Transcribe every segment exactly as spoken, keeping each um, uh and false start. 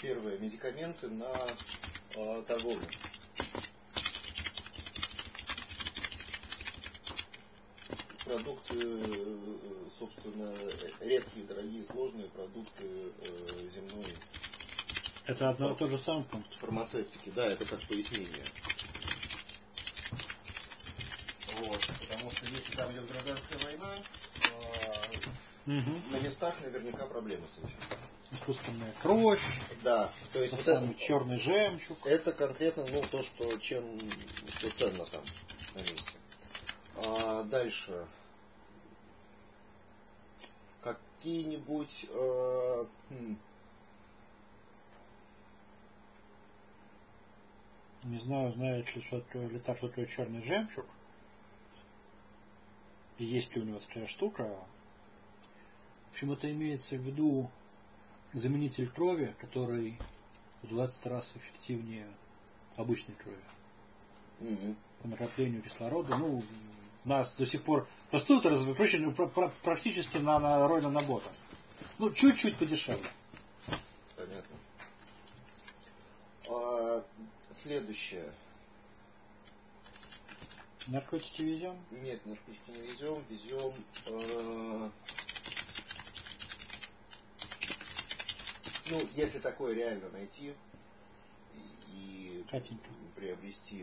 первое. Медикаменты на э, торговлю. Продукты, собственно, редкие, дорогие, сложные продукты э, земной. Это одно и тот же самый пункт. Фармацевтики, да, это как пояснение. Вот, потому что если там идет гражданская война, э, угу. на местах наверняка проблемы с этим. Искусственная кровь. Да, то есть вот самый это, черный жемчуг. Это конкретно, ну, то, что чем что ценно там на месте. А дальше какие-нибудь э, хм. не знаю, знает ли что-то ли так, что такое черный жемчуг. И есть ли у него такая штука. В общем, это имеется в виду заменитель крови, который в двадцать раз эффективнее обычной крови. Mm-hmm. По накоплению кислорода. Ну, у нас до сих пор растут разработчики практически на, на роль нанобота. Ну, чуть-чуть подешевле. Понятно. А, следующее. Наркотики везем? Нет, наркотики не везем. Везем... Э, ну, если такое реально найти и, и приобрести.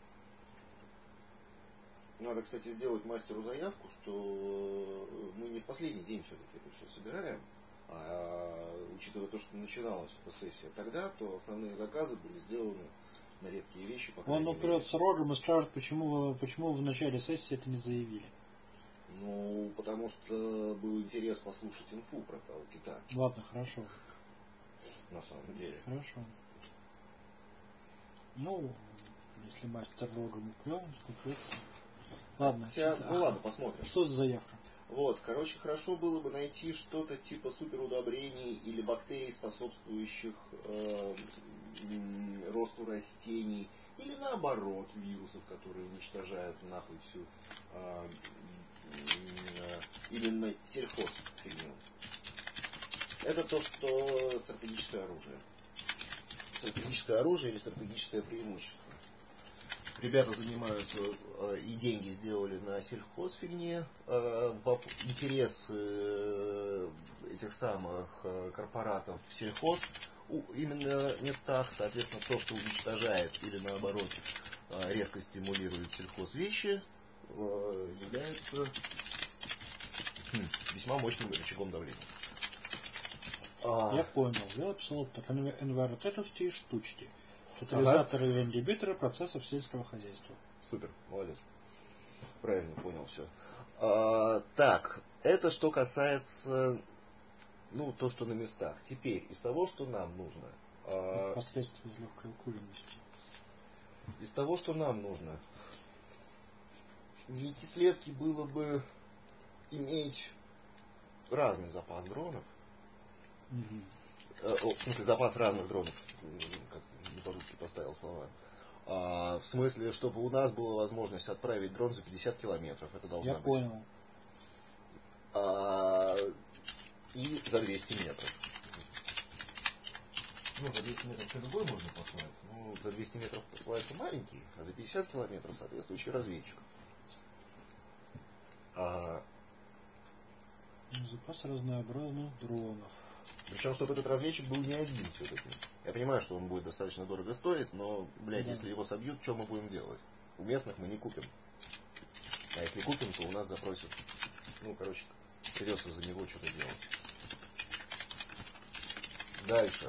Надо, кстати, сделать мастеру заявку, что мы не в последний день все-таки это все собираем, а учитывая то, что начиналась эта сессия тогда, то основные заказы были сделаны на редкие вещи. По Он упрется рогом и скажет, почему, почему вы в начале сессии это не заявили. Ну, потому что был интерес послушать инфу про Китай. Ладно, хорошо. На самом деле. Хорошо. Ну, если мастер рогом упрется. Ладно. Хотя, ну ладно, посмотрим. Что за заявка? Вот, короче, хорошо было бы найти что-то типа суперудобрений или бактерий, способствующих э, росту растений, или наоборот вирусов, которые уничтожают нахуй всю э, э, именно сельхозфигню. Это то, что стратегическое оружие. Стратегическое оружие или стратегическое преимущество. Ребята занимаются э, и деньги сделали на сельхозфигне. Э, интерес э, этих самых э, корпоратов в сельхоз у, именно местах, соответственно, то, что уничтожает или наоборот э, резко стимулирует сельхозвещи, э, является хм, весьма мощным рычагом давления. Я а... понял. Я написал так, энвиротетовские штучки. Катализаторы ага. и ингибиторы процессов сельского хозяйства. Супер, молодец. Правильно понял все. А, так, это что касается, ну, то, что на местах. Теперь, из того, что нам нужно. А, последствия из легкой укуренности. Из того, что нам нужно. В Витислевке было бы иметь разный запас дронов. Угу. О, в смысле, запас разных дронов. Как не по-русски поставил слова. А, в смысле, чтобы у нас была возможность отправить дрон за пятьдесят километров. Это должно Я быть. понял. А, и за двести метров. Ну, за двести метров все любой можно послать. Ну, за двести метров посылается маленький, а за пятьдесят километров соответствующий разведчик. А... Запас разнообразных дронов. Причем, чтобы этот разведчик был не один все-таки. Я понимаю, что он будет достаточно дорого стоить, но, блядь, да. если его собьют, что мы будем делать? У местных мы не купим. А если купим, то у нас запросят. Ну, короче, придется за него что-то делать. Дальше.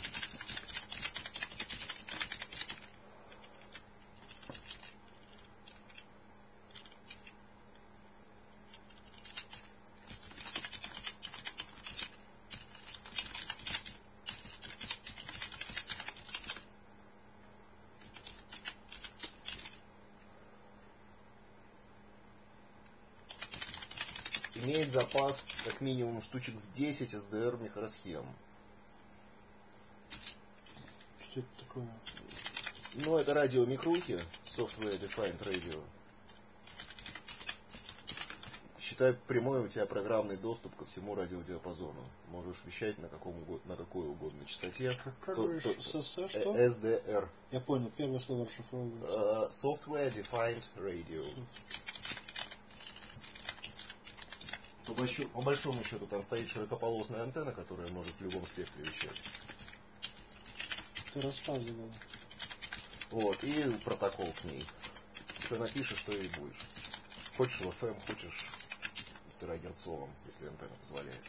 Имеет запас как минимум штучек в десять эс дэ эр микросхем. Что это такое? Ну, это радиомикрухи, Software Defined Radio. Считай, прямой у тебя программный доступ ко всему радиодиапазону. Можешь вещать на, каком угодно, на какой угодно частоте. Как То- говоришь, то- эс эс эс что? эс ди эр. Я понял, первое слово расшифровывается. Uh, Software Defined Radio. По, большому, по большому счету там стоит широкополосная антенна, которая может в любом спектре вещать. Ты рассказывал. Вот, и протокол к ней. Ты напишешь, что и будешь. Хочешь в эф эм, хочешь в терагерцовом, если антенна позволяет.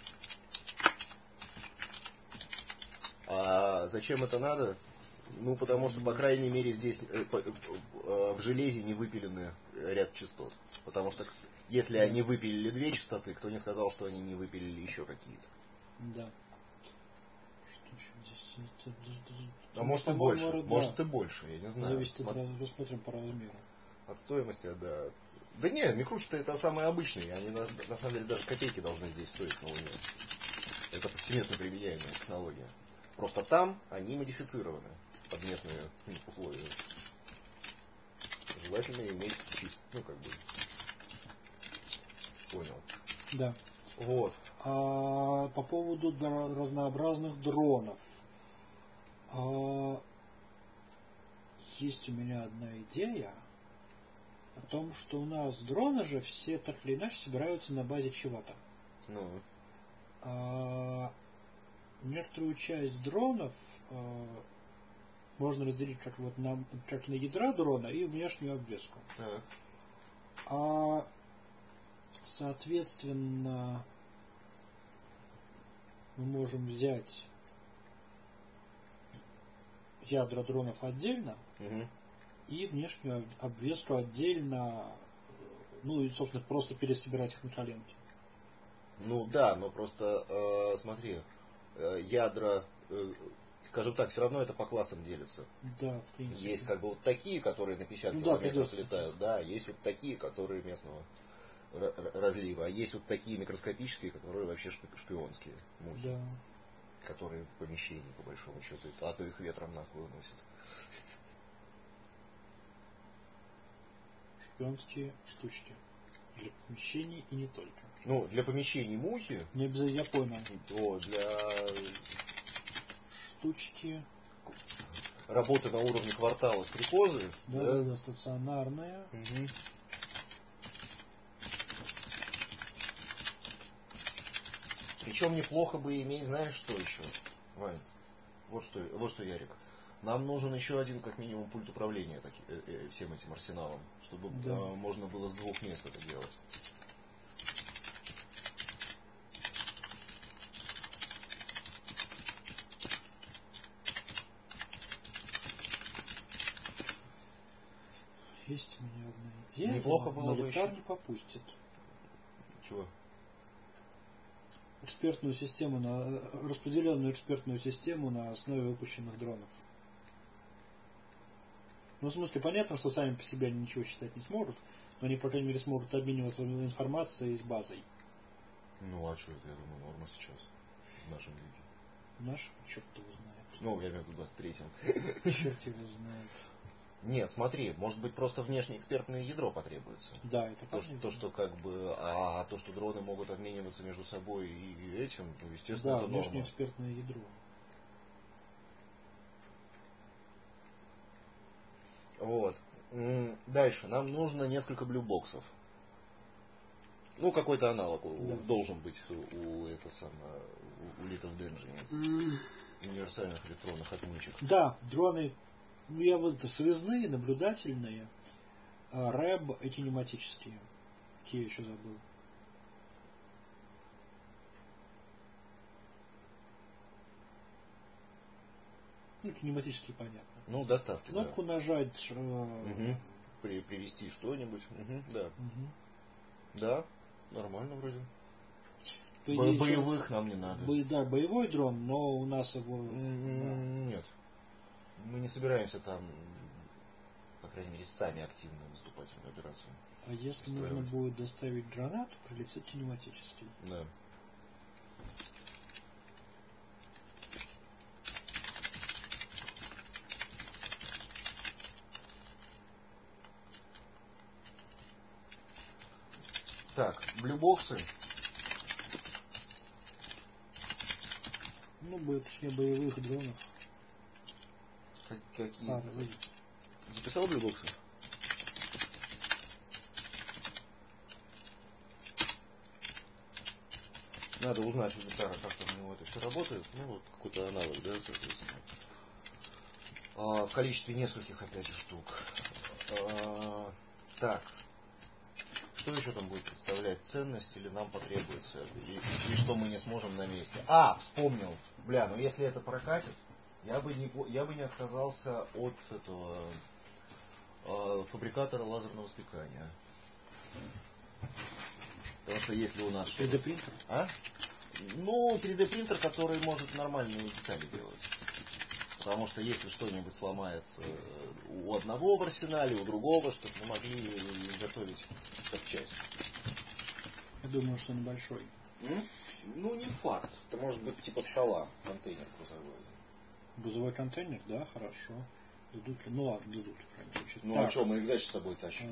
А зачем это надо? Ну, потому что, по крайней мере, здесь э, по, э, в железе не выпилены ряд частот. Потому что, если Да. они выпилили две частоты, кто не сказал, что они не выпилили еще какие-то. Да. Что еще здесь? Это, А может и больше, да. Может и больше, я не знаю. Зависит от Смо- раз- рассмотрим по размеру. От стоимости, да. Да не, микрухи-то это самые обычные. Они на, на самом деле даже копейки должны здесь стоить на Луне. Это повсеместно применяемая технология. Просто там они модифицированы под местные м, условия. Желательно иметь чист, ну как бы. Понял. Да. Вот. А, по поводу дро- разнообразных дронов. А, есть у меня одна идея о том, что у нас дроны же все так или иначе собираются на базе чего-то. Ну, А, некоторую часть дронов а, можно разделить как вот на, как на ядра дрона и внешнюю обвеску. так. А, соответственно, мы можем взять ядра дронов отдельно Угу. и внешнюю об- обвеску отдельно, ну и, собственно, просто пересобирать их на коленке. Ну да, но просто э, смотри, э, ядра, э, скажем так, все равно это по классам делится. Да, в принципе. Есть как бы вот такие, которые на пятьдесят Ну да, километров придется. летают, да, есть вот такие, которые местного р- р- разлива, а есть вот такие микроскопические, которые вообще шпи- шпионские мухи, Да. которые в помещении, по большому счету, а то их ветром нахуй уносят. Шпионские штучки. Для помещений и не только. Ну, для помещений мухи, Не обязательно, я понял. то для Штучки, работы на уровне квартала стрекозы, да, да, да, стационарные. Мгм. Причем неплохо бы иметь, знаешь, что еще, Вань? Вот что, вот что, Ярик. Нам нужен еще один, как минимум, пульт управления таки- э, э, всем этим арсеналом, чтобы Да. э, можно было с двух мест это делать. Есть у меня одна идея. Неплохо но было бы Литар еще- не попустит. Чего? Экспертную систему на распределенную экспертную систему на основе выпущенных дронов. Ну, в смысле, понятно, что сами по себе они ничего считать не смогут, но они, по крайней мере, смогут обмениваться информацией с базой. Ну, а что это, я думаю, норма сейчас в нашем веке. Наш, черт его знает. Ну, я имею в виду двадцать третьем. Черт его знает. Нет, смотри, может быть, просто внешнее экспертное ядро потребуется. Да, это То, что, то, что как бы, а то, что дроны могут обмениваться между собой и этим, ну, естественно, Да, это внешнее норма. экспертное ядро. Вот. М, Дальше. Нам нужно несколько блюбоксов. Ну, какой-то аналог у- Да. должен быть у, у, это самое, у, у Little Denji. Универсальных электронных отмычек. Да, дроны, ну я вот связные, наблюдательные, а рэб и кинематические. Какие я еще забыл. Ну, кинематические понятно. Ну, доставки, Кнопку да. нажать. э, Мгм. При, привести что-нибудь. Мгм, да. мгм. Да, нормально вроде. По Бо- идее, боевых нам не надо. бо- да, боевой дрон, но у нас его... М, Нет. Мы не собираемся там, по крайней мере, сами активно выступать в операцию. А если устраивать. нужно будет доставить гранату, прилетит кинематический. Да. Так, Так, блюбоксы. Ну, бы, точнее, боевых дронов. Как, какие? А, вы... Записал блюбоксы? Надо узнать у гитара, как там у него это все работает. Ну, вот какой-то аналог, да, соответственно. А, в количестве нескольких, опять же, штук. А, так. Что еще там будет представлять? Ценность или нам потребуется? И, и что мы не сможем на месте? А, вспомнил. Бля, ну если это прокатит, я бы не, я бы не отказался от этого э, фабрикатора лазерного спекания. Потому что если у нас... три дэ принтер? А? Ну, три дэ принтер, который может нормальные детали делать. Потому что если что-нибудь сломается у одного в арсенале, у другого, чтобы мы могли готовить как часть. Я думаю, что небольшой. М? Ну, не факт. Это может быть типа стола, контейнер грузовой. Грузовой контейнер, да, хорошо. Дадут ли? Ну ладно, дадут. Ну так. А что, мы их зачем с собой тащим?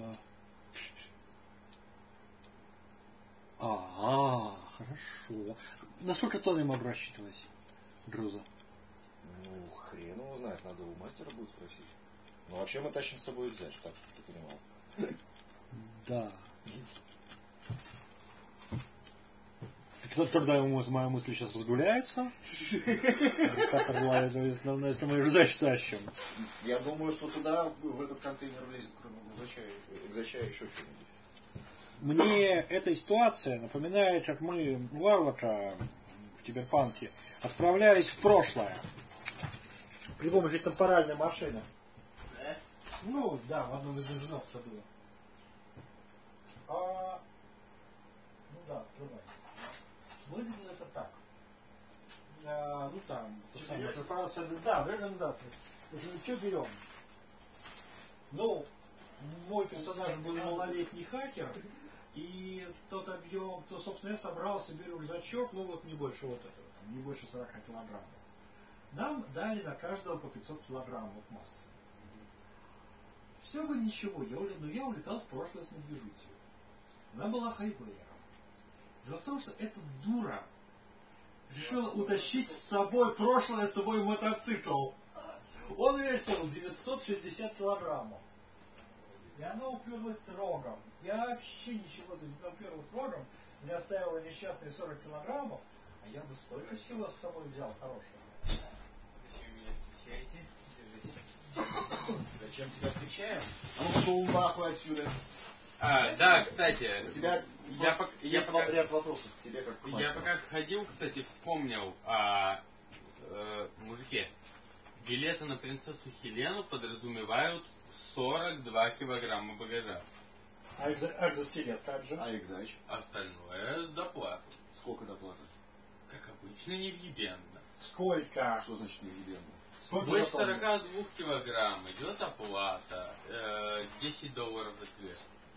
А, а, хорошо. На сколько тонн я могу рассчитывать груза? Ну, хрен его знает, надо у мастера будет спросить. Ну, вообще мы тащим с собой экзач, так ты понимал. Да. Тогда моя мысль сейчас разгуляется. Если мы экзач тащим. Я думаю, что туда, в этот контейнер влезет, кроме экзача, еще что-нибудь. Мне эта ситуация напоминает, как мы в Аватаре, в Киберпанке, отправлялись в прошлое. При помощи темпоральной машины. Да? Ну, да, в одном из инженеров в саду. А... Ну да, открывай. Выглядело это так. А, ну там, самое, корпорация, да, Dragon Data. Что берем? Ну, мой персонаж был малолетний хакер, и тот объем, то, собственно, я собрал себе рюкзачок, ну вот не больше вот этого, там, не больше сорока килограммов. Нам дали на каждого по пятьсот килограммов массы. Все бы ничего, я, но я улетал в прошлое с медвежутью. Она была хайвеером. Дело в том, что эта дура решила утащить с собой прошлое свой мотоцикл. Он весил девятьсот шестьдесят килограммов. И она уперлась рогом. Я вообще ничего, то есть она уперлась рогом, мне оставила несчастные сорок килограммов, а я бы столько сил с собой взял хорошего. Зачем меня встречаете? Держите. Зачем тебя встречаем? А ну пошел нахуй отсюда. А, да, кстати, у тебя я, пок, я пока, ряд вопросов к тебе как к мастеру. Я пока ходил, кстати, вспомнил о э, мужике. Билеты на принцессу Хелену подразумевают сорок два килограмма багажа. А экзоскелет как же? А экзач? Остальное с доплатой. Сколько доплаты? Как обычно, невъебенно. Сколько? Что значит невъебенно? Больше сорока двух килограмм идет оплата. Э, десять долларов за квест.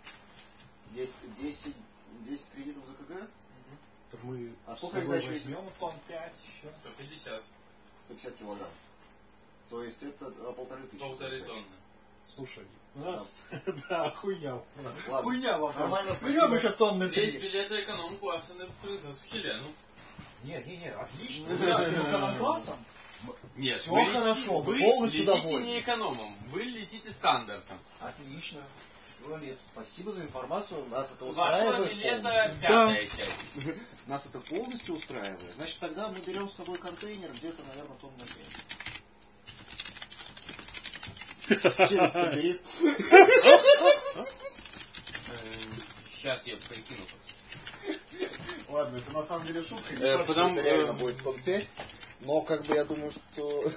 десять, десять кредитов за КГ? Угу. Так мы а сколько экзач весит? Возьмем тонн пять еще. сто пятьдесят. сто пятьдесят килограмм. То есть это а, полторы тысячи. Полторы тонны. Слушай, у нас, да, хуйня. Ладно. Хуйня вопрос. Нормально, Берем еще тонны три. Есть билеты эконом-класса на принцессу Хелену. Нет, нет, нет, отлично. Эконом-классом? Нет, все вы хорошо, вы полностью летите довольны. не экономом, вы летите стандартом. Отлично. Нет, спасибо за информацию. Нас это Вашего устраивает. билета пятая часть. Нас это полностью устраивает. Значит, тогда мы берем с собой контейнер где-то, наверное, тонн на пять. Через побери. Сейчас я прикину. Ладно, это на самом деле шутка. Не Э, факт, потому, что это реально э, будет тонн пять. Но как бы я думаю, что...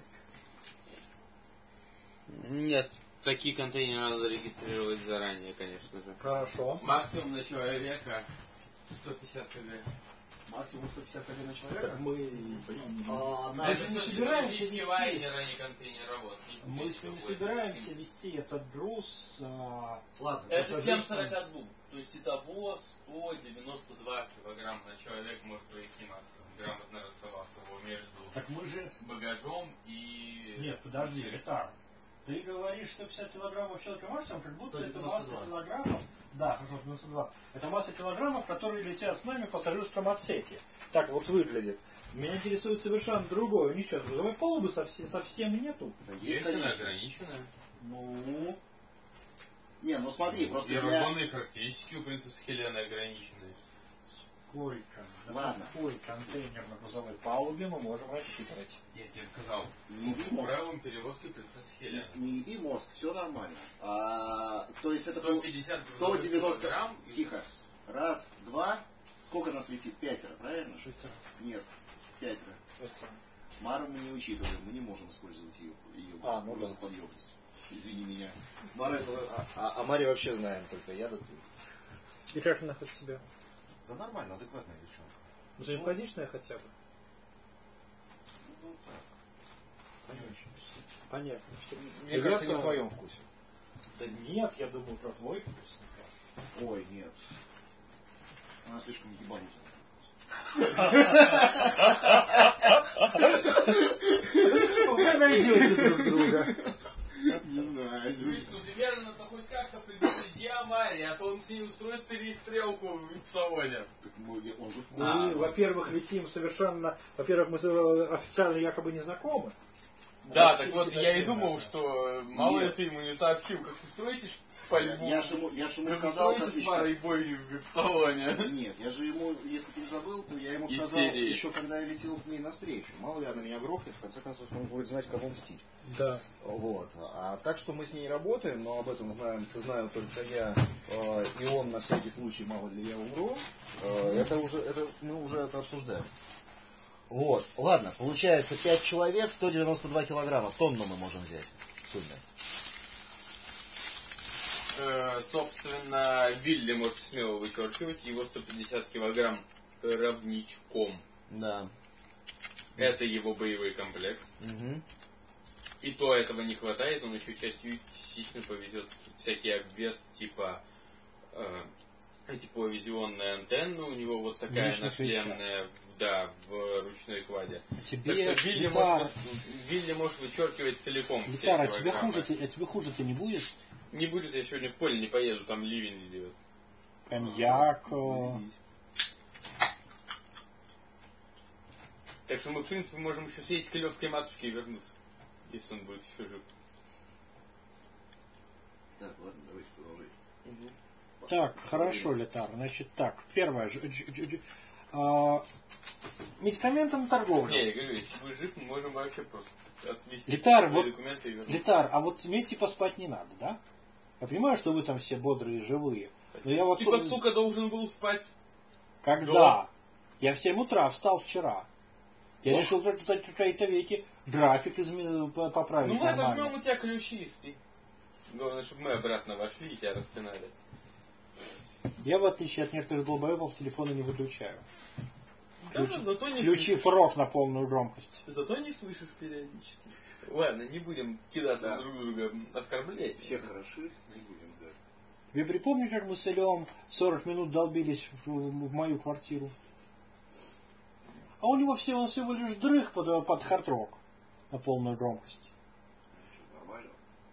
Нет, такие контейнеры надо регистрировать заранее, конечно же. Хорошо. Максимум на человека сто пятьдесят кг. Максимум сто пятьдесят кг на человека? Так мы... А, Мы же не собираемся вести... лайнера, не контейнера, вот. Мы не собираемся вести этот груз... А... Ладно. Это М сорок два. То есть итого сто девяносто два килограмма на человек может пройти максимум, грамотно рассовав его между так мы же... багажом и... Нет, подожди, это... Ты говоришь сто пятьдесят килограммов человека максимум, как будто это двадцать килограммов Да, хорошо, девяносто два. Это масса килограммов, которые летят с нами в пассажирском отсеке. Так вот выглядит. Меня интересует совершенно другое. Ничего, грузовой палубы совсем, совсем нету. Да Есть конечно. она ограниченная. Ну, Не, ну смотри, просто И я... разгонные характеристики у принцессы Хелены ограниченные. сколько? На Ладно. какой контейнер на грузовой палубе мы можем рассчитывать? Я тебе сказал. Не еби По мозг. правилам перевозки принцессы Хелены. Не еби мозг, все нормально. А, то есть это сто пятьдесят сто девяносто килограмм. Тихо. Раз, два. Сколько нас летит? Пятеро, правильно? Шестеро. Нет, пятеро. Шестеро. Мару мы не учитываем, мы не можем использовать ее, ее А, ну да. грузоподъемность. Извини меня. Мара, а, а, а Маре вообще знаем только я да ты. И как она хоть себя? Да нормально, адекватная девчонка. Взаимоподичная хотя бы? Ну так. Конечно. Понятно. Мне кажется, не в твоем вкусе. Да нет, я думаю про твой вкус. Ой, нет. Она слишком ебанутая. Вы найдете друг друга. Не знаю. Слышь, ну примерно надо хоть как-то предупреди Амари, а то он с ней устроит перестрелку в салоне. Так мы, он же в Мы, А, во-первых, летим совершенно... Во-первых, мы э, официально якобы не знакомы. Да, Мы так вообще вот не я и такие думал, знакомы. что мало ли Нет. ты ему не сообщил, как устроите Я, пальбу. я же ему, я же ему Как сказал, как устроите с еще... Марой бойню в салоне. Нет, я же ему, если ты не забыл, то я ему Из сказал, серии. еще когда я летел с ней навстречу. Мало ли она меня грохнет, в конце концов он будет знать, кого мстить. Да. Вот. А так что мы с ней работаем, но об этом знаем, знаю только я э, и он на всякий случай, мало ли я умру. Э, это уже, это, мы уже это обсуждаем. Вот. Ладно, получается пять человек, сто девяносто два килограмма. Тонну мы можем взять в сумме. Э, собственно, Вилли может смело вычеркивать его сто пятьдесят килограмм равничком. Да. Это его боевой комплект. Угу. И то этого не хватает, он еще частью частично повезет всякий обвес типа э, типа визионная антенна, у него вот такая Личных нашлемная, да, в ручной кладе. Тебе, Так что Вилли, Литар, может, Вилли может вычеркивать целиком все Литар, а тебе килограммы. хуже, а тебе хуже-то не будет? Не будет, я сегодня в поле не поеду, там ливень идет. Коньяк. э, Так что мы, в принципе, можем еще съесть к Левской матушке и вернуться, если он будет еще жив. Так, ладно, давайте продолжать. Угу. Так, хорошо, Литар. Значит, так, первое. ж- ж- ж- ж- а, медикаментом торговля. Не, я говорю, если вы жив, мы можем вообще просто отвезти Литар, свои вот- документы и вернуться. Литар, а вот мне типа спать не надо, да? Я понимаю, что вы там все бодрые и живые. Но я вот Типа, тут- сука, должен был спать. Когда? Да. Я в семь утра встал вчера. Я Ох. решил прочитать какие-то веки, график изме- по- поправить Ну мы нормально. отожмем у тебя ключи и спи. Главное, чтобы мы обратно вошли и тебя распинали. Я, в отличие от некоторых долбоебов, телефоны не выключаю. Да, Ключи, зато не ключи слышишь. рок на полную громкость. Зато не слышишь периодически. Ладно, не будем кидаться Да. друг друга оскорблять. Все хороши, не будем, да. Тебе припомнишь, как мы с Илем сорок минут долбились в, в мою квартиру? А у него всего, всего лишь дрых под, под хард-рок на полную громкость. Что, нормально?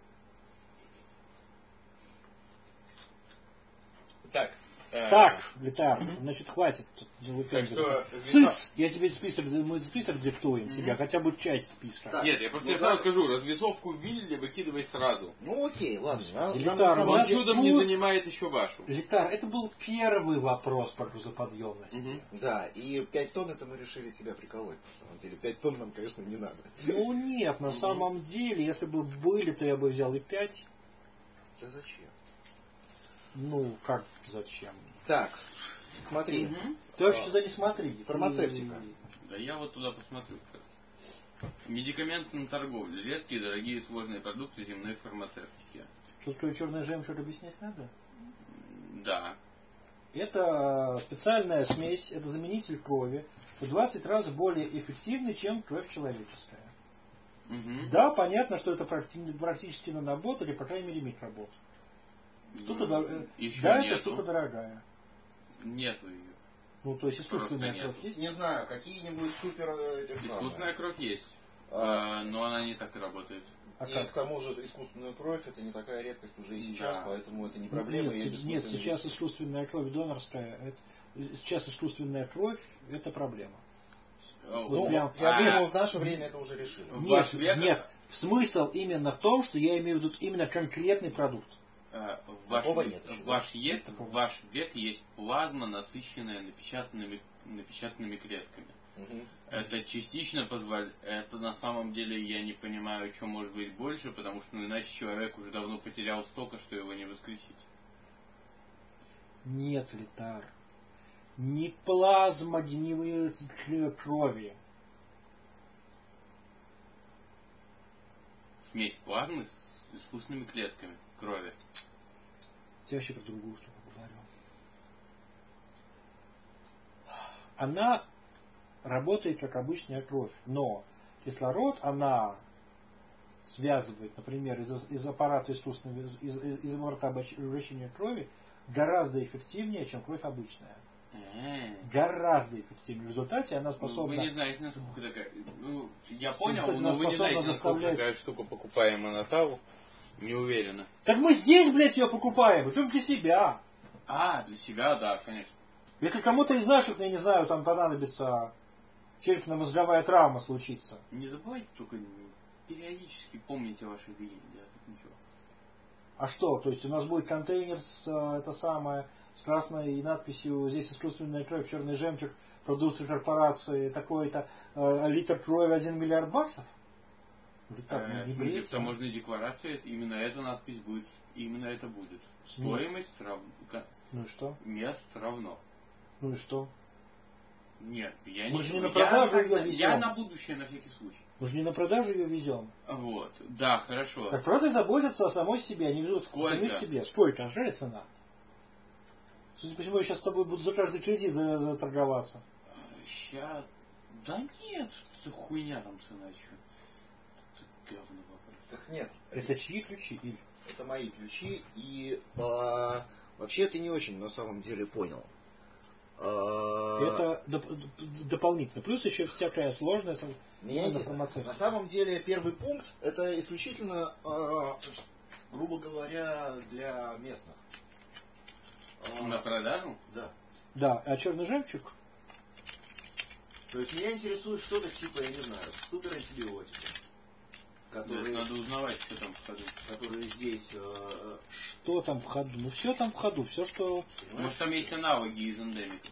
Так. э, Так, Литар, значит, хватит тут Так выпендриваться. что... Цыц! Я тебе список, мы список диктуем Мгм. тебе, хотя бы часть списка. Так. Нет, я просто Ну, тебе сразу да. скажу, развесовку Вилли выкидывай сразу. Ну окей, ладно. Нам, Элитар, нам на Он самом надо- деле- чудом не тут- занимает еще вашу. Литар, это был первый вопрос по грузоподъемности. Мгм. Да, и пять тонн это мы решили тебя приколоть, на самом деле. пять тонн нам, конечно, не надо. Ну нет, на Мгм. самом деле, если бы были, то я бы взял и пять. Да зачем? Ну, как зачем? Так, смотри. Мгм. Ты вообще сюда не смотри. Фармацевтика. Да я вот туда посмотрю как раз. Медикаментная торговля. Редкие, дорогие и сложные продукты земной фармацевтики. Что такое черная жемчуг, объяснять надо? М, Да. Это специальная смесь, это заменитель крови, в двадцать раз более эффективный, чем кровь человеческая. Мгм. Да, понятно, что это практи- практически нанобот или, по крайней мере, микробот. Штука, Ну, дор- э, еще да, нету. это штука дорогая. Нету ее. Ну, то есть искусственная Просто кровь нету. есть? Не знаю, какие-нибудь супер... э, эти самые. Искусственная кровь есть. А, но она не так и работает. А и как? К тому же искусственная кровь это не такая редкость уже и сейчас, да. Поэтому это не проблема. Нет, нет сейчас искусственная кровь донорская, это, сейчас искусственная кровь это проблема. Вот ну, прям, я а, думаю, в наше время это уже решили. Нет, нет, смысл именно в том, что я имею в виду именно конкретный продукт. В ваш, нет еще, в, ваш век, в ваш век есть плазма, насыщенная напечатанными, напечатанными клетками. Угу. Это частично позволяет. Это на самом деле я не понимаю, что может быть больше, потому что ну, иначе человек уже давно потерял столько, что его не воскресить. Нет, Литар. Не плазма гнилой крови. Смесь плазмы с искусственными клетками крови. Я вообще про другую штуку говорю. Она работает как обычная кровь, но кислород она связывает, например, из, из аппарата искусственного, из, из, из аппарата обращения крови гораздо эффективнее, чем кровь обычная. Mm. Гораздо эффективнее. В результате она способна... Ну, вы не знаете, насколько такая... Ну, я понял, но вы не знаете, насколько такая штука покупаема на Тау. Не уверена. Так мы здесь, блядь, ее покупаем. Причем для себя. А, для себя, да, конечно. Если кому-то из наших, я не знаю, там понадобится черепно-мозговая травма случится. Не забывайте только периодически помните ваши двери. Ничего. А что? То есть у нас будет контейнер с это самое, с красной надписью «Здесь искусственная кровь, черный жемчуг, продукты корпорации, такой-то, э, литр крови один миллиард баксов?» Так, э, не в таможенной декларации именно эта надпись будет, именно это будет. Стоимость равно. Ну и что? Мест равно. Ну и что? Нет, я Мы не... же не на продажу я, ее везем. Я на будущее на всякий случай. Мы же не на продажу ее везем. Вот, да, хорошо. Так просто заботятся о самой себе, они везут о самих себе. Сколько? Какая цена? Судя по всему, я сейчас с тобой буду за каждый кредит заторговаться. Сейчас... Да нет, это хуйня там цена еще. Говно вопрос. Так нет. Это чьи ключи, Иль? Это мои ключи, и а, вообще ты не очень на самом деле понял. А, это доп дополнительно. Плюс еще всякая сложная информация. На самом деле первый пункт это исключительно, а, грубо говоря, для местных. А, на продажу? Да. Да, а черный жемчуг? То есть меня интересует что-то типа, я не знаю, суперантибиотики. Которые, да, надо узнавать, что там в ходу. Которые здесь... Э, что там в ходу? Ну все там в ходу, все что... Понимаешь? Может там есть аналоги из эндемиков.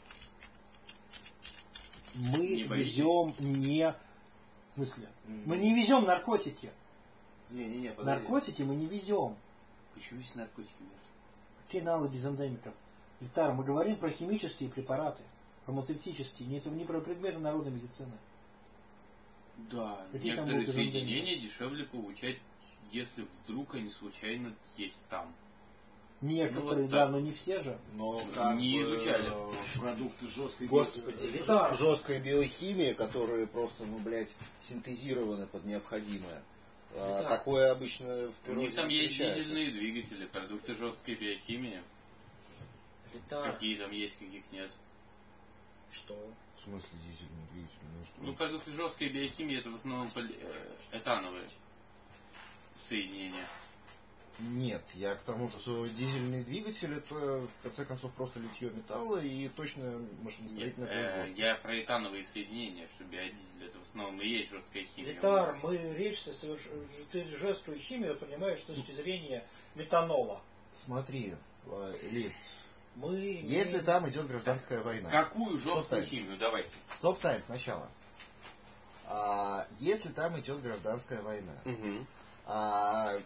Мы не везем не... В смысле? Mm-hmm. Мы не везем наркотики. Не-не-не, наркотики мы не везем. Почему есть наркотики? Какие аналоги из эндемиков? Литар, мы говорим про химические препараты, фармацевтические, не, не про предметы народной медицины. Да, какие некоторые соединения дешевле получать, если вдруг они случайно есть там. Некоторые, ну, вот да, но не все же. Но не изучали. Продукты жесткой, Господи, да. жесткой биохимии, которые просто, ну, блядь, синтезированы под необходимое. А, такое обычно в природе. У них там есть дизельные двигатели, продукты жесткой биохимии. Это... Какие там есть, каких нет. Что? В смысле дизельные двигатели? Ну, что? Ну, продукты жесткой биохимии это в основном поли... этановые соединения. Нет, я к тому, что дизельный двигатель это в конце концов просто литье металла и точное машиностроительное производство. Э, я про этановые соединения, что биодизель это в основном и есть жесткая химия. Литар, мы речь соверш... ты жесткую химию понимаешь с точки зрения метанола. Смотри, Лид, мы если не... там идет гражданская война. Какую жесткую химию? Давайте. Стоп-тайм сначала. А, если там идет гражданская война, угу. а,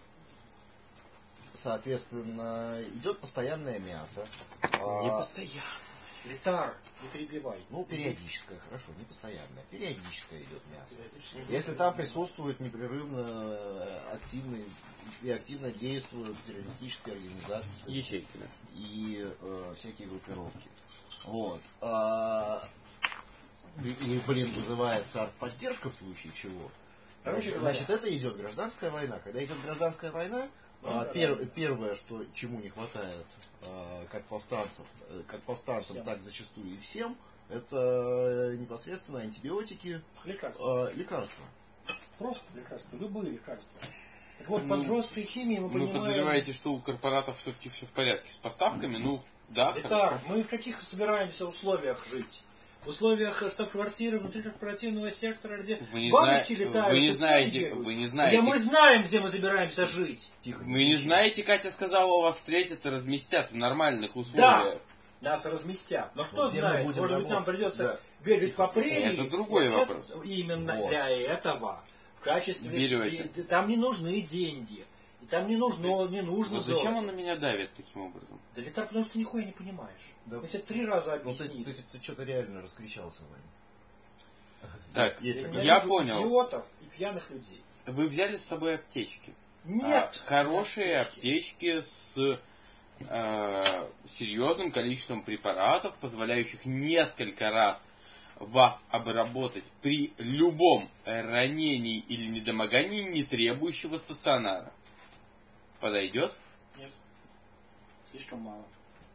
соответственно, идет постоянное мясо. Не а, постоянно. Литар, не перебивай. Ну, периодическое, хорошо, не постоянное. Периодическое идет мясо. Если там присутствуют непрерывно активные и активно действуют террористические организации ячейки, да. и э, всякие группировки. Вот. А, и, и, блин, вызывается поддержка в случае чего. Значит, значит, это идет гражданская война. Когда идет гражданская война, а, пер, первое, что чему не хватает, а, как повстанцев, как повстанцам, всем. Так зачастую и всем, это непосредственно антибиотики, лекарства. А, лекарства. Просто лекарства, любые лекарства. Так вот, под ну, жесткой химией мы понимаем... Вы подозреваете, что у корпоратов все-таки все в порядке с поставками? Ну, да, Итак, мы в каких собираемся условиях жить? В условиях штаб-квартиры внутри корпоративного сектора, где бабочки зна... летают. Вы не знаете, вы не знаете. Где мы знаем, где мы собираемся жить. Тихо, вы не знаете, Катя сказала, у вас встретят и разместят в нормальных условиях. Да, нас разместят. Но кто знает, может работать? Быть, нам придется да. бегать по прерии. Это другой вот вопрос. Это, именно вот. Для этого. В качестве... Берете. Там не нужны деньги. И там не нужно, не нужно. Но зачем он на меня давит таким образом? Да ведь так, потому что нихуя не понимаешь. Да. Мы тебе три раза объяснили. Ну, ты, ты, ты что-то реально раскричался, Ваня. Так, я, я понял. Идиотов и пьяных людей. Вы взяли с собой аптечки. Нет. А, хорошие аптечки, аптечки с э, серьезным количеством препаратов, позволяющих несколько раз вас обработать при любом ранении или недомогании, не требующего стационара. Подойдет? Нет. Слишком мало.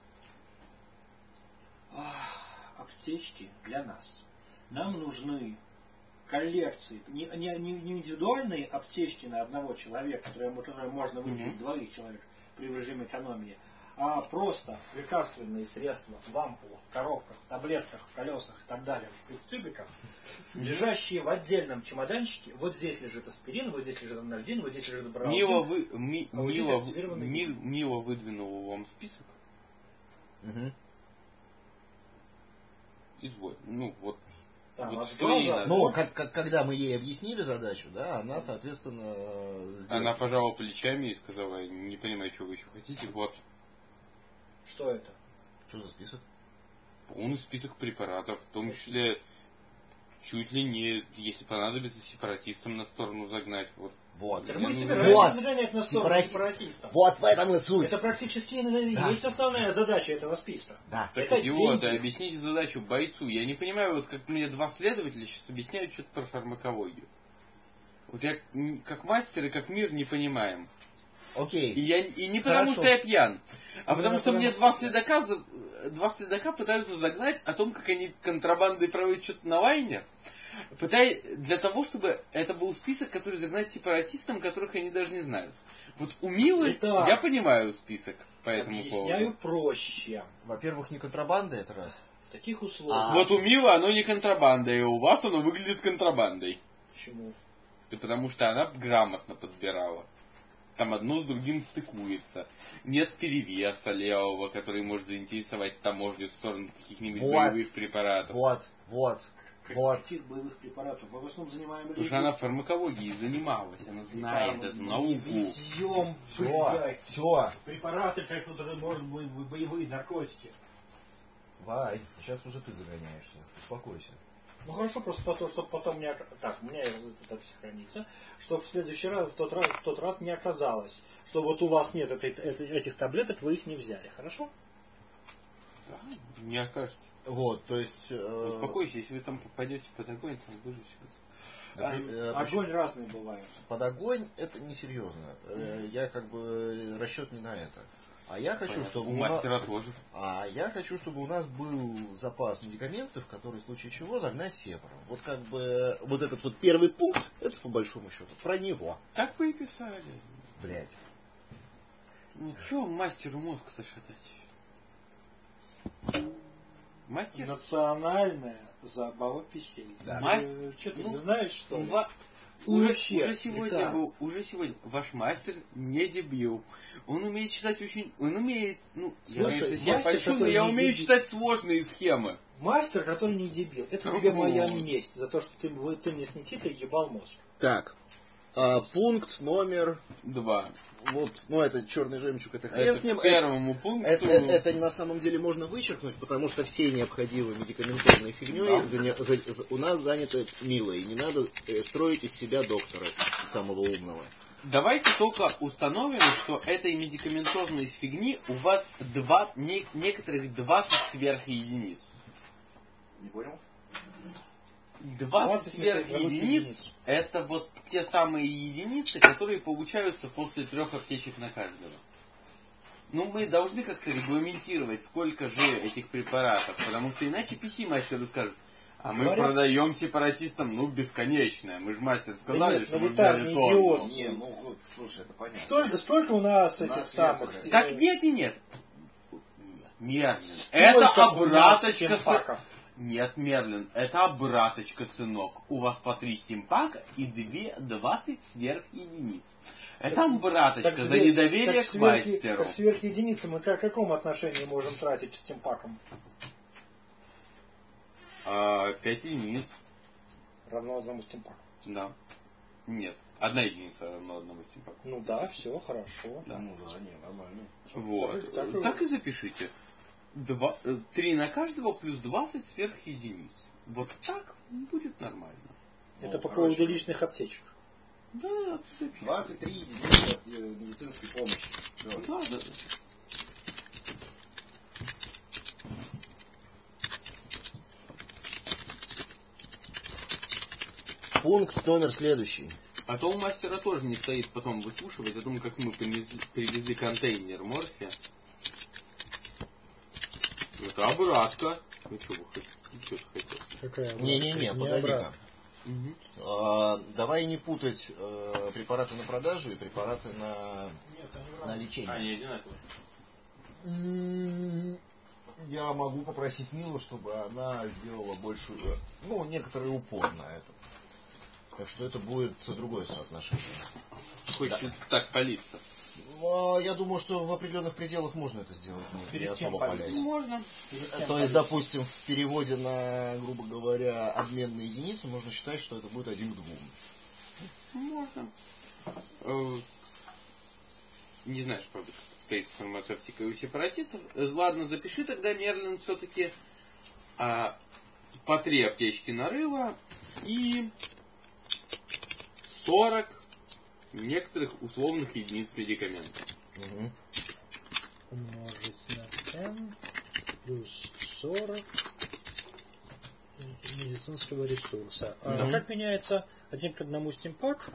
Ах, аптечки для нас. Нам нужны коллекции. Не, не, не индивидуальные аптечки на одного человека, которые, которые можно выделить mm-hmm. двоих человек при режиме экономии, а просто лекарственные средства в ампулах, коробках, таблетках, колесах и так далее, в тюбиках, лежащие в отдельном чемоданчике. Вот здесь лежит аспирин, вот здесь лежит анальгин, вот здесь лежит бараудин. Мило, вы, ми, а вот мило, ми, мило выдвинул вам список. Угу. Изволь. Ну, вот. Там, вот что ей надо. Ну, как, как, когда мы ей объяснили задачу, да, она, соответственно, сделала. Она пожала плечами и сказала, не понимаю, что вы еще хотите, вот. Что это? Что за список? Полный список препаратов, в том числе чуть ли не, если понадобится, сепаратистам на сторону загнать. Вот. Вот. Так мы собираемся вот. загонять на сторону Сепарати... сепаратистов. Вот в этом и суть. Это практически да. есть основная задача этого списка. Да. Так это идиоты, да, объясните задачу бойцу. Я не понимаю, вот как мне два следователя сейчас объясняют что-то про фармакологию. Вот я как мастер и как мир не понимаем. Окей. И, я, и не потому, Хорошо. что я пьян, а ну, потому что мне два следака, два следака пытаются загнать о том, как они контрабандой проводят что-то на лайне, пытаясь, для того, чтобы это был список, который загнать сепаратистам, которых они даже не знают. Вот у Милы Итак, я понимаю список по этому объясняю поводу. Объясняю проще. Во-первых, не контрабанда это раз. В таких условиях. А, вот у Милы оно не контрабанда, и у вас оно выглядит контрабандой. Почему? И потому что она грамотно подбирала. Там одно с другим стыкуется. Нет перевеса левого, который может заинтересовать таможню в сторону каких-нибудь вот, боевых препаратов. Вот, вот, вот. Каких боевых препаратов? Мы в основном занимаем... Потому что она фармакологией занималась, она знает эту науку. Везем, все, все. Препараты, которые может быть боевые наркотики. Вай, сейчас уже ты загоняешься. Успокойся. Ну хорошо, просто потому, чтобы потом не... Так, у меня запись хранится. Чтобы в следующий раз, в тот раз, в тот раз не оказалось, что вот у вас нет этой, этой, этих таблеток, вы их не взяли. Хорошо? Да, не окажется. Вот, то есть... Э... Успокойся, если вы там попадете под огонь, там выживете. А, э, огонь почему? Разный бывает. Под огонь это несерьезно. Mm-hmm. Я как бы расчет не на это. А я хочу, Понятно. чтобы у, у мастера нас... тоже. А я хочу, чтобы у нас был запас медикаментов, который в случае чего загнать сепаром. Вот как бы вот этот вот первый пункт, это по большому счету про него. Так вы и писали. Блять. Ну что мастеру мозг-то шатать? Мастер? Национальная забава писей. Да. Мастер? Э, что ты ну, не знаешь, что ли? Ва... Уже, уже сегодня был, уже сегодня ваш мастер не дебил. Он умеет читать очень, он умеет, ну, Слушай, я, конечно, себя польщу, но я умею дебил. читать сложные схемы. Мастер, который не дебил. Это тебе моя месть за то, что ты, ты мне с Никитой ебал мозг. Так, а, пункт номер два. Вот, ну это черный жемчуг, это хрен это с ним. К первому это, пункту. Это, это, это на самом деле можно вычеркнуть, потому что всей необходимой медикаментозной фигней да. за, за, за, у нас занята Мила, и не надо строить из себя доктора самого умного. Давайте только установим, что этой медикаментозной фигни у вас два, не, некоторых двадцать сверхединиц. Не понял? двадцать сверхединиц это вот те самые единицы, которые получаются после трех аптечек на каждого. Ну, мы должны как-то регламентировать, сколько же этих препаратов, потому что иначе пи си-мастеру скажут, А мы Говорят... продаем сепаратистам, ну, бесконечное. Мы же мастер сказали, да нет, что мы взяли тонну. Не, ну, вот, слушай, это понятно. Столько, столько у нас у этих нас самых... Так нет и нет. Мерлин, это обраточка... С... Нет, Мерлин, это обраточка, сынок. У вас по три стимпака и две, двадцать сверхединиц. Это так, обраточка так, за недоверие к сверхи, мастеру. Как сверхединицы мы к какому отношению можем тратить с стимпаком? А, пять единиц. Равно одному стимпаку. Да. Нет. Одна единица равно одному стимпаку. Ну да, все, хорошо. Да. Ну да, не, нормально. Вот. Так, так, так и запишите. Два, три на каждого плюс двадцать сверхединиц. Вот так будет нормально. Это ну, по короче, поводу личных аптечек. Да, двадцать три единицы от медицинской помощи. Да, да, да. Пункт номер следующий. А то у мастера тоже не стоит потом выслушивать о том, как мы привезли, привезли контейнер морфия. Это обратка. Ну что вы хотите? Не-не-не, погоди-ка. Угу. А, давай не путать а, препараты на продажу и препараты на, Нет, на лечение. Они одинаковые. Я могу попросить Милу, чтобы она сделала большую, ну, некоторый упор на это. Так что это будет другое соотношение. Хочешь да. так палиться? Но я думаю, что в определенных пределах можно это сделать. Не особо палять. Можно. То есть, допустим, в переводе на, грубо говоря, обменные единицы можно считать, что это будет один к двум. Можно. Не знаешь, правда, как стоит с фармацевтикой у сепаратистов. Ладно, запиши тогда, Мерлин, все-таки а, по три аптечки нарыва и сорок некоторых условных единиц медикаментов. Угу. Умножить на n плюс сорок медицинского ресурса. А да. Как меняется один к одному стимпак?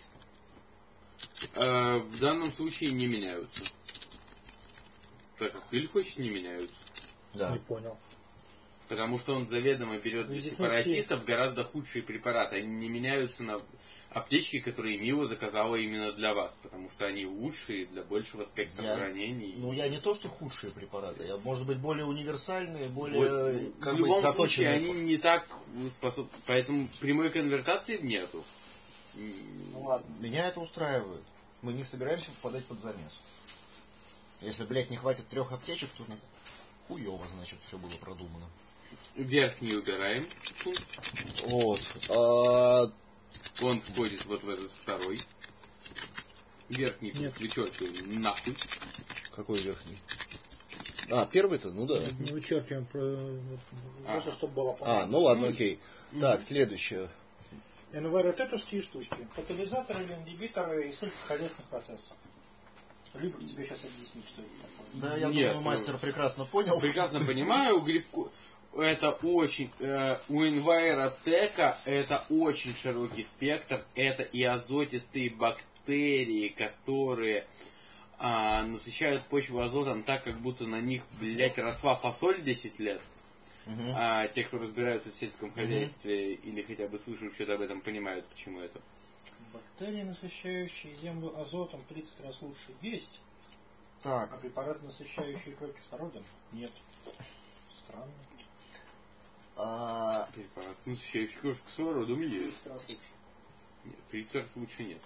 А, в данном случае не меняются. Так как или хочешь, не меняются. Да. Не понял. Потому что он заведомо берет для сепаратистов гораздо худшие препараты. Они не меняются на аптечки, которые Мила заказала именно для вас, потому что они лучшие для большего спектра я, ранений. Ну, я не то, что худшие препараты, я, может быть, более универсальные, более как в любом случае, они не так способны, поэтому прямой конвертации нету. Ну ладно, меня это устраивает. Мы не собираемся попадать под замес. Если, блядь, не хватит трех аптечек, то хуёво, значит, все было продумано. Верхний убираем. Вот. А... Он входит вот в этот второй. Верхний вычеркиваем нахуй. Какой верхний? А, первый-то, ну да. Не вычеркиваем, просто чтобы было понятно. А, ну ладно, окей. Mm-hmm. Так, следующее. эн вэ эр тэ-товские штучки. Катализаторы или ингибиторы и сельскохозяйственных процессов. Либо тебе сейчас объяснить, что это такое. Да, я Нет, думаю, мастер ну, прекрасно понял. Прекрасно понимаю. У грибку это очень... Э, у эн вэ эр тэ это очень широкий спектр. Это и азотистые бактерии, которые а, насыщают почву азотом так, как будто на них, блядь, росла фасоль десять лет. Uh-huh. А те, кто разбираются в сельском хозяйстве uh-huh. или хотя бы слышали что-то об этом, понимают, почему это. Бактерии, насыщающие землю азотом, тридцать раз лучше есть. Так. А препараты, насыщающие кровь кислородом, нет. Странно. А... Препараты, насыщающие кровь кислородом, есть. тридцать раз лучше. Нет, тридцать раз лучше нет.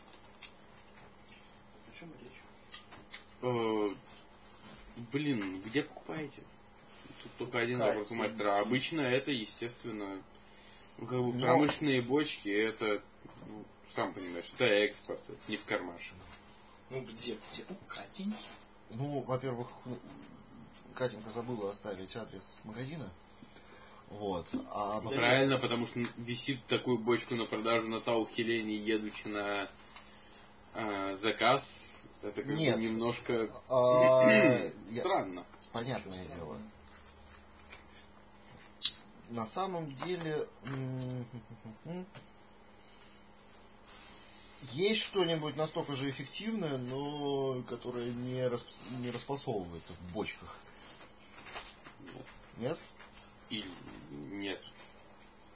О чем речь? Э, блин, где покупаете? Тут только один вопрос у мастера. Обычно это, естественно, ну, промышленные бочки, это, ну, сам понимаешь, это экспорт, это не в кармашек. Ну где? Где? У Катеньки? Ну, во-первых, Катенька забыла оставить адрес магазина. Вот. А да правильно, нет. Потому что висит такую бочку на продажу на Таухелене, едучи на а, заказ. Это как нет. бы немножко а, странно. Понятное дело. На самом деле есть что-нибудь настолько же эффективное, но которое не, расп... не распасовывается в бочках. Нет? И нет.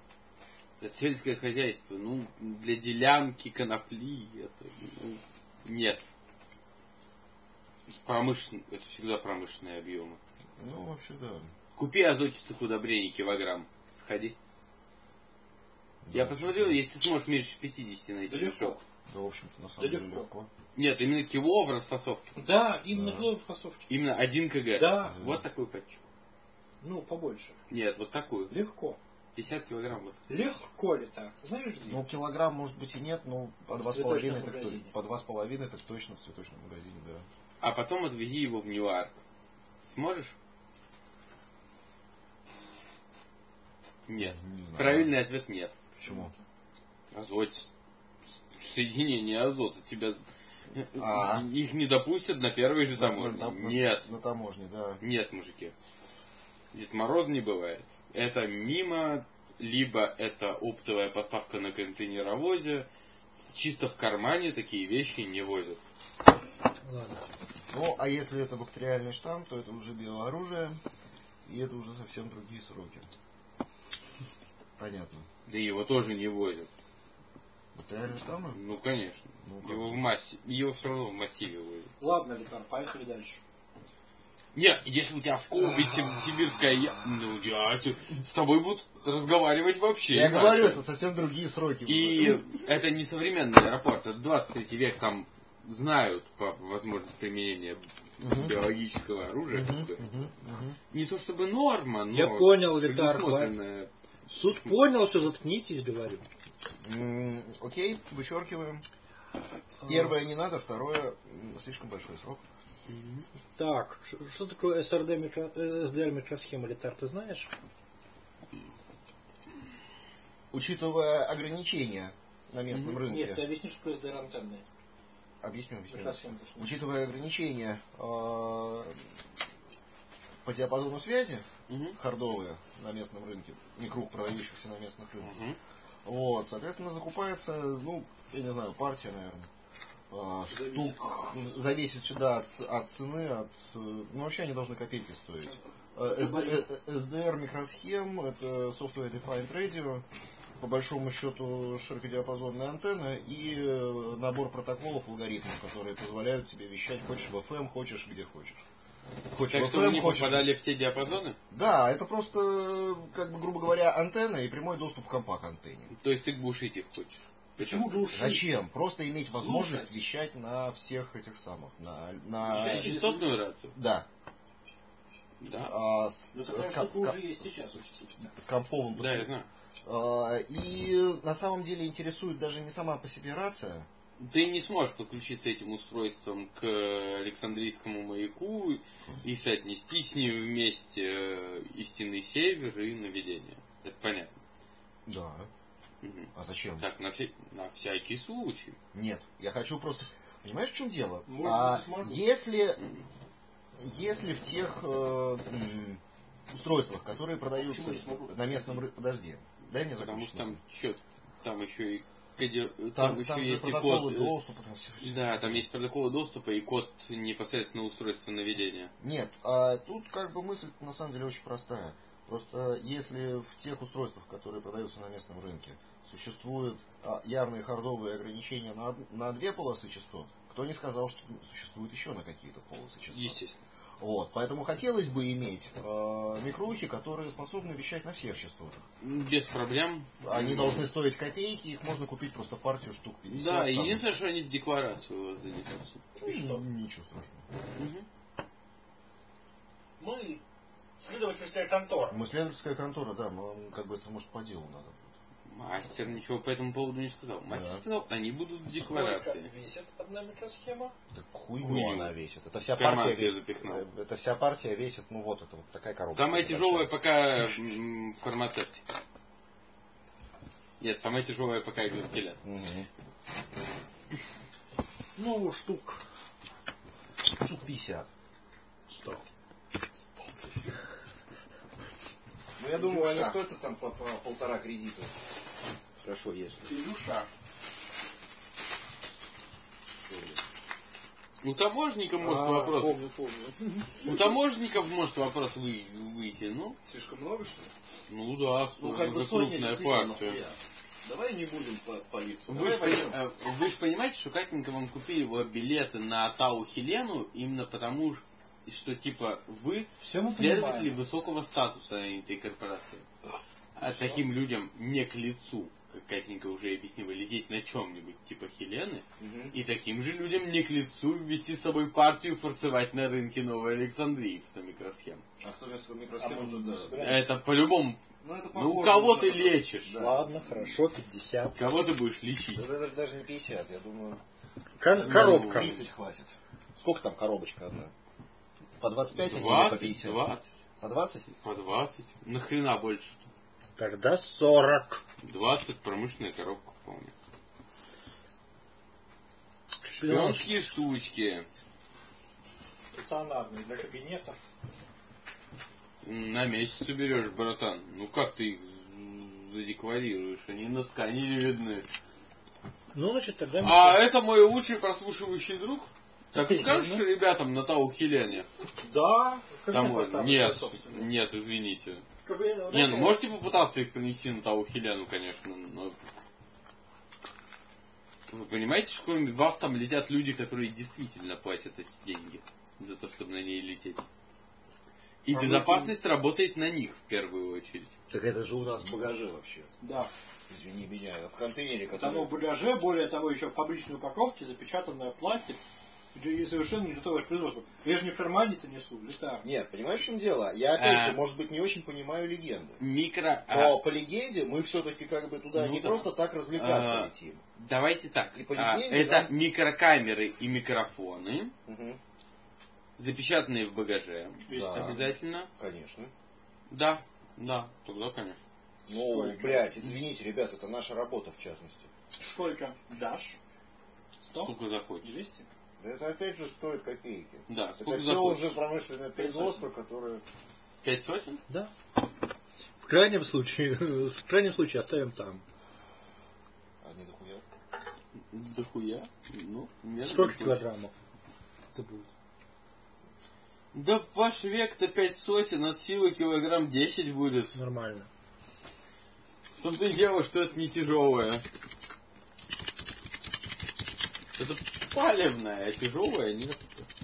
Это сельское хозяйство. Ну, для делянки, конопли, это, ну, нет. Промышлен... Это всегда промышленные объемы. Ну, вообще, да. Купи азотистых удобрений килограмм. Сходи. Да, я посмотрел, если ты сможешь меньше пятидесяти найти. Да легко. Да, в общем-то, на самом да деле легко. легко. Нет, именно кило в расфасовке. Да, именно да. кило в расфасовке. Именно один килограмм. Да. Вот такую хочу. Ну, побольше. Нет, вот такую. Легко. пятьдесят килограмм. Вот. Легко ли так? Знаешь где? Ну, килограмм, может быть, и нет, но по два с половиной так, по два с половиной так точно в цветочном магазине, да. А потом отвези его в Ньюарк. Сможешь? Нет. Не Правильный ответ нет. Почему? Азот. Соединение азота. Тебя... А. Их не допустят на первой же таможне. На, на, нет. На таможне, да. Нет, мужики. Дед Мороз не бывает. Это мимо, либо это оптовая поставка на контейнеровозе. Чисто в кармане такие вещи не возят. Ладно. Ну, а если это бактериальный штамм, то это уже биооружие, и это уже совсем другие сроки. Понятно. Да его тоже не возят. Бактериальные штаммы? Ну, конечно. Ну, его в массе, его все равно в массиве возят. Ладно, Литар, поехали дальше. Нет, если у тебя в колбе сибирская я... Ну, я с тобой будут разговаривать вообще. Я иначе. говорю, это совсем другие сроки. И будут. это не современный аэропорт, это двадцать третий век, там знают по возможности применения uh-huh. биологического оружия. Uh-huh. Uh-huh. Uh-huh. Не то чтобы норма, но... Я понял, Литар, предусмотренная... Суд понял, все, заткнитесь, говорю. Mm, окей, вычеркиваем. Первое не надо, второе слишком большой срок. Mm-hmm. Так, что, что такое эс эр ди микро, эс ди эр микросхема, Литар, ты знаешь? Учитывая ограничения на местном mm-hmm. рынке. Нет, ты объяснишь, что такое эс ди эр антенны. Объясню, объясню. Учитывая ограничения э, по диапазону связи, mm-hmm. хардовые на местном рынке, не круг продающихся на местных рынках, mm-hmm. вот, соответственно, закупается, ну, я не знаю, партия, наверное, э, штук, зависит сюда от, от цены, от, ну, вообще они должны копейки стоить. эс ди эр микросхем, это Software Defined Radio, по большому счету широкодиапазонная антенна и набор протоколов, алгоритмов, которые позволяют тебе вещать хочешь в эф эм, хочешь где хочешь. Хочешь так в эф эм, что вы не хочешь... попадали в те диапазоны? Да, это просто, как бы, грубо говоря, антенна и прямой доступ к компакт-антенне. То есть ты глушить их хочешь? Почему глушить? Зачем? Просто иметь возможность Слушать. вещать на всех этих самых. На, на... частотную рацию? Да. Да. А, с, ну, такая штука уже есть сейчас. С комповым. Да, я знаю. И на самом деле интересует даже не сама по себе рация. Ты не сможешь подключиться этим устройством к Александрийскому маяку и соотнести с ним вместе истинный север и наведение. Это понятно. Да. Угу. А зачем? Так, на, вся... на всякий случай. Нет, я хочу просто... Понимаешь, в чем дело? Может, а если, угу. если в тех э, устройствах, которые продаются на местном рынке... Подожди. Дай мне закончить. Потому что там, счет, там еще и коди... там, там, там еще есть протоколы и код доступа. Там все, все. Да, там есть протоколы доступа и код непосредственно устройства наведения. Нет, а тут как бы мысль на самом деле очень простая. Просто если в тех устройствах, которые продаются на местном рынке, существуют а, явные хардовые ограничения на, на две полосы частот, кто не сказал, что существует еще на какие-то полосы частот? Естественно. Вот, поэтому хотелось бы иметь э, микроухи, которые способны вещать на всех частотах. Без проблем. Они mm-hmm. должны стоить копейки, их можно купить просто партию штук пятьдесят. Да, там. единственное, что они в декларацию у вас занесутся. Ну, что? Ничего страшного. Угу. Мы следовательская контора. Мы следовательская контора, да, мы как бы это может по делу надо. Мастер ничего по этому поводу не сказал. Мастер да. сказал, они будут в декларации. Сколько весит одна микросхема? Да хуйню она весит. Это вся партия весит. Запихнул. Это вся партия весит, ну вот это вот такая коробка. Самая тяжелая пока в фармацевте. Нет, самая тяжелая пока экзоскелет. Угу. Ну, штук. Штук пятьдесят. Сто. Ну, я думаю, они стоят там по, по полтора кредита. Хорошо, если. Илюша. У таможенников может А, вопрос. Помню, помню. У таможенников может вопрос вы, выйти, ну? Слишком много, что ли? Ну да, Ну, как бы это Соня крупная действительно партия. нахуя. Давай не будем по- палиться. Вы Давай же пойдем. пони- э, вы ж понимаете, что Катенька вам купили вот билеты на Тау Хелену именно потому, ш- что типа вы Все мы следователи понимаем. высокого статуса этой корпорации. А таким людям не к лицу, как Катенька уже объяснила, лететь на чем-нибудь типа Хелены, Мгм. и таким же людям не к лицу ввести с собой партию форцевать на рынке Новой Александрии в сто микросхем. А сто А микросхем мы уже, не да. собираем. Это по-любому. Ну, это Ну, похоже кого уже ты на- лечишь? Да. Ладно, хорошо, пятьдесят. Кого ты будешь лечить? Да, даже, даже не пятьдесят, я думаю, Кор- Ну, коробка. тридцать хватит. Сколько там коробочка одна? По двадцать пять они или по двадцать, пятьдесят? двадцать, По двадцать? по двадцать. Нахрена больше? Тогда сорок. двадцать промышленная коробка вполне. Шпион. Шпионские штучки. Стационарный для кабинета. На месяц уберешь, братан. Ну как ты их задекорируешь? Они на сканере видны. Ну, значит, тогда... А это мой лучший прослушивающий друг? Так Именно. скажешь ребятам на Тау Хелене? Да. Там, кабинет поставлю, нет, собственно. нет, извините. Кабинет, Не, ну да, можете попытаться их принести на Тау Хелену, конечно, но... Вы понимаете, что кроме вас там летят люди, которые действительно платят эти деньги за то, чтобы на ней лететь. И А безопасность работает на них в первую очередь. Так это же у нас в багаже вообще. Да. Извини меня, в контейнере, Там который... в багаже, более того, еще в фабричной упаковке запечатанная в пластик и совершенно не готовая к производству. Я же не в кармане-то несу, летаю. Нет, понимаешь, в чем дело? Я опять А. же, может быть, не очень понимаю легенду. Микро... Но а, по легенде мы все-таки как бы туда Ну не да. просто так развлекаться А. летим. Давайте так. И по А, легенде, это да. микрокамеры и микрофоны, Угу. запечатанные в багаже. Да. Обязательно. Конечно. Да, да, тогда конечно. Ну, Сколько? блядь, извините, ребят, это наша работа в частности. Сколько дашь? Сто? Сколько захочешь. Двести? Да это опять же стоит копейки. Да, Это сколько все захочешь. уже промышленное производство, которое... Пять сотен? Да. В крайнем случае, в крайнем случае оставим там. А не дохуя. Дохуя? Ну, мне Сколько не хочется. килограммов это будет? Да в ваш век-то пять сотен, от силы килограмм десять будет. Нормально. В том-то и дело, что это не тяжелое. Это палевное, а тяжелое нет.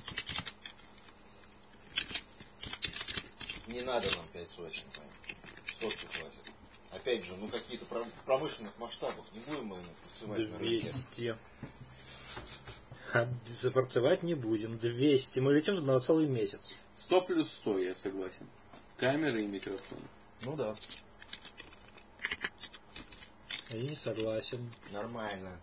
Не надо нам пять сотен, Тань. Сотки хватит. Опять же, ну какие-то пром- в промышленных масштабах не будем мы форцевать на рынке. двести. А запорцевать не будем. двести. Мы летим туда на целый месяц. Сто плюс сто, я согласен. Камеры и микрофон. Ну да. Я не согласен. Нормально.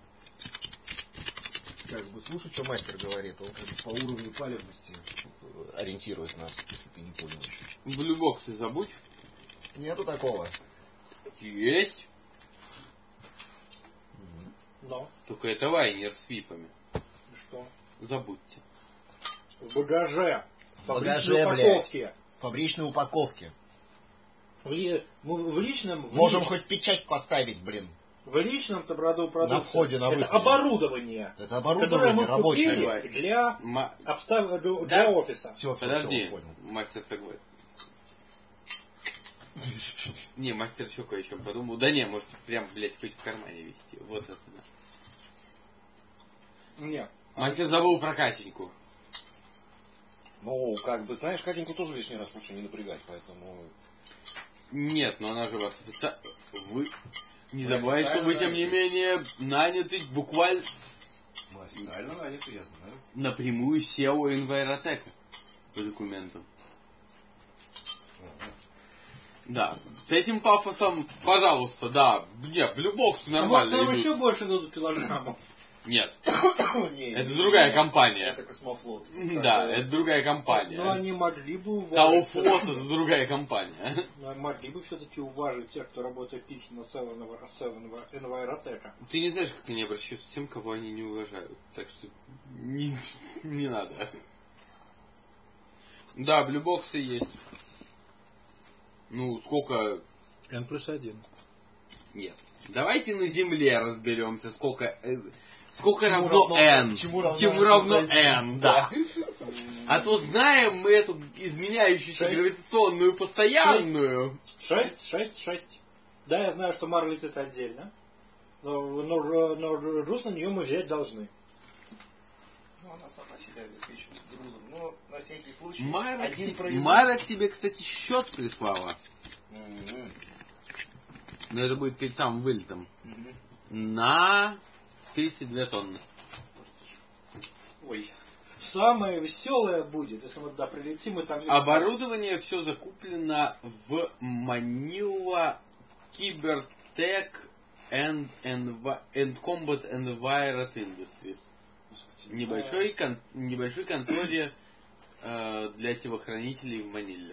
Как бы слушай, что мастер говорит, он как бы по уровню палевности ориентирует нас, если ты не понял еще. Блюбоксы забудь. Нету такого. Есть. Но. Только это лайнер с випами. Что? Забудьте. В багаже. В багаже, фабричной блядь. упаковке. Фабричной упаковки. В, ли- мы в личном... в Можем лич- хоть печать поставить, блин. В личном продукте. На входе, на Это выходе. оборудование. Это Которое оборудование мы рабочее. купили для, Ма- обстав... для Да. офиса. Все, все, Подожди, все, понял. мастер согласен. Не, мастер еще кое-о чем подумал. Да не, может прям, блядь, хоть в кармане вести. Вот это да. Нет. Мастер забыл про Катеньку. Ну, как бы, знаешь, Катеньку тоже лишний раз лучше не напрягать, поэтому... Нет, но она же вас офици... Вы не Вы забывайте, что вы, официально тем не менее, наняты буквально Мы официально наняты, я знаю. напрямую сео Инвайротека по документам. Да, с этим пафосом, пожалуйста, да. Нет, блюбокс А может, нормально нам идут. еще больше дадут килограммов? Нет, Не, это не, другая не, компания. Это космофлот. Да, Как бы- это другая Но компания. они могли бы уважить... Тауфлот это другая компания. Но могли бы все-таки уважить тех, кто работает лично с Энвайротека. Ты не знаешь, как они обращаются с тем, кого они не уважают. Так что не, не надо. Да, блюбоксы есть. Ну, сколько... N плюс один. Нет. Давайте на Земле разберемся, сколько, э, сколько Чему равно, равно n. Чему равно, Чему равно n, n, да. А то знаем мы эту изменяющуюся Шесть. гравитационную постоянную. Шесть, шесть, шесть. Да, я знаю, что Мар летит отдельно. Но, но, но груз на нее мы взять должны. Ну, она сама себя обеспечивает грузом. Но на всякий случай Мара, один к... проявил. Мара к тебе, кстати, счет прислала. Mm-hmm. Но это будет перед самым вылетом. Mm-hmm. На тридцать две тонны. Ой. Самое веселое будет, если мы туда прилетим и там... Оборудование все закуплено в Manila Cybertech and, Envi- and Combat Environment Industries. Небольшой, кон, небольшой конторе э, для телохранителей в Маниле.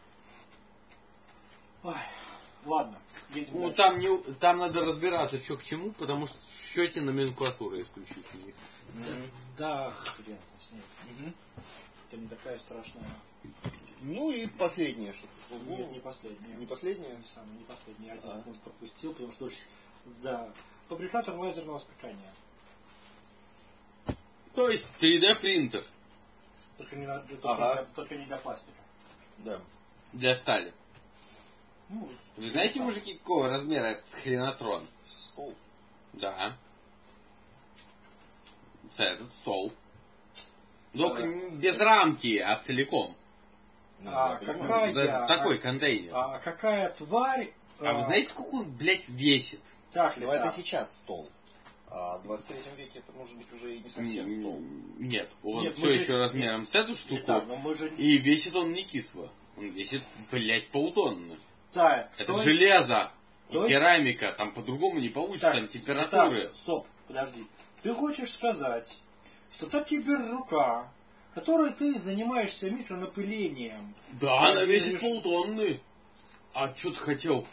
Ой, ладно, едем Ну, дальше. там, не, там надо разбираться, что к чему, потому что в счете номенклатура исключительно. Mm-hmm. Да, хрен с ней. Mm-hmm. Это не такая страшная... Ну и последнее, что пришло в голову. Нет, не последняя. Не последнее? Не самое, не последняя. Один А. пункт пропустил, потому что очень... Да. Фабрикатор лазерного спекания. То есть три дэ принтер Только не, на- только Ага. не для, только не для пластика. Да. для стали. Ну, Вы знаете, мужики, какого размера этот хренотрон? Стол. Да. Этот стол. Только Да. не без рамки, а целиком. Ну, А я понимаю. какая- Это такой а- контейнер. а какая тварь... А вы знаете, сколько он, блядь, весит? Так ли Ну, это так? сейчас стол. А в двадцать третьем веке это может быть уже и не совсем стол. Нет, он Нет, все мы же- еще размером с эту штуку. Итак, но мы же... И весит он не кисло. Он весит, блядь, полтонны. Так, Это то есть- железо. И то есть- керамика. Там по-другому не получится. Так, Там температуры. так, стоп, подожди. Ты хочешь сказать, что та киберрука, которой ты занимаешься микронапылением... Да, ты она весит режешь- полтонны. А что ты хотел?